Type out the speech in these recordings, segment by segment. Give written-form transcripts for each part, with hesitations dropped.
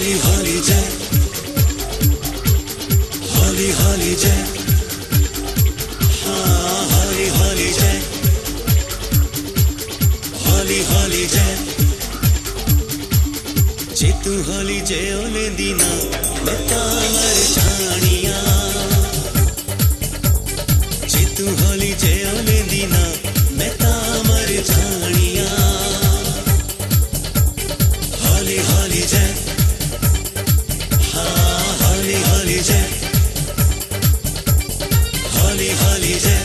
हौली हौली जय, हौली हौली जय, हाँ हौली हौली जय, हौली हौली जय। जे तू हौली जय ओले दीना मैं तामर जानिया, जे तू हौली जय ओले दीना मैं तामर जानिया। हौली हौली जय, हाँ हौली हौली जय, हौली हौली जय,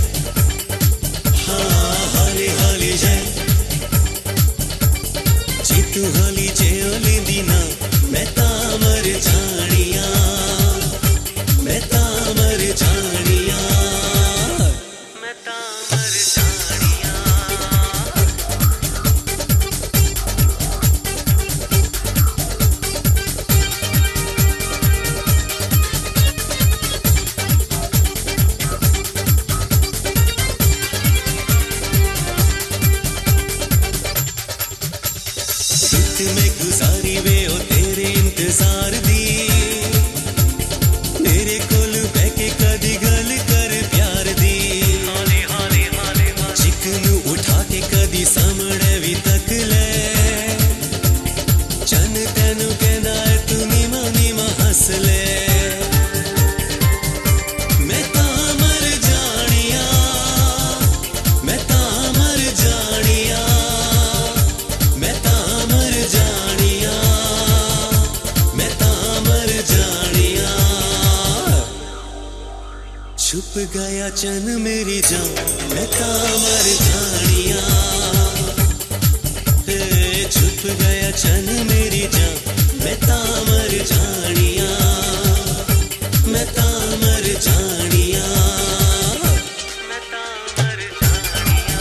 हाँ हौली हौली जय। जे तू हौली जय ओले दीना मैं तामर जानिया, मैं तामर जानिया, मैं तामर जानिया। सुत में गुजारी वे ओ तेरे इंतजार दी, मेरे कोल बैके कदी गल कर प्यार दी। चिकनू उठा के कदी सामने भी तक ले, चन तेनू कहना है तू नीमा नीमा हंस ले। मैं तामर जानिया, मैं तामर जानिया, मैं तामर जानिया, मैं तामर जानिया। छुप गया चन मेरी जान मैं तामर जानिया, छुप गया चन मेरी जान मैं तामर जानिया, मैं तामर जानिया, मैं तामर जानिया।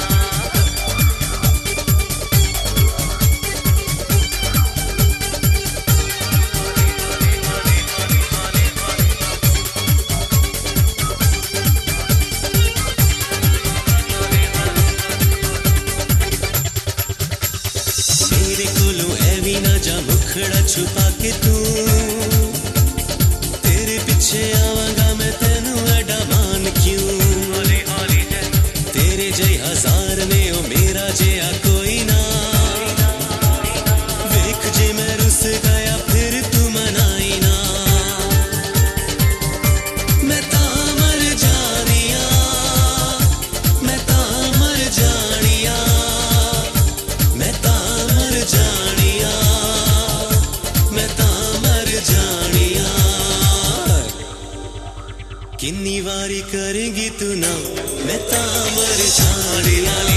मेरे कोलो ऐवी ना जा मुखड़ा छुपा के तू, तेरे पीछे आवांगा मैं तेनू एडा मान क्यों। तेरे जय हजार ने ओ मेरा जया कोई ना, वेख जे मैं रुस गया फिर तू मनाई ना। मैं तामर जानिया, मैं तामर जानिया, मैं तामर जानिया, मैं तामर जानिया। किन्नी वारी करेंगी तू ना मैं तामर जानिया।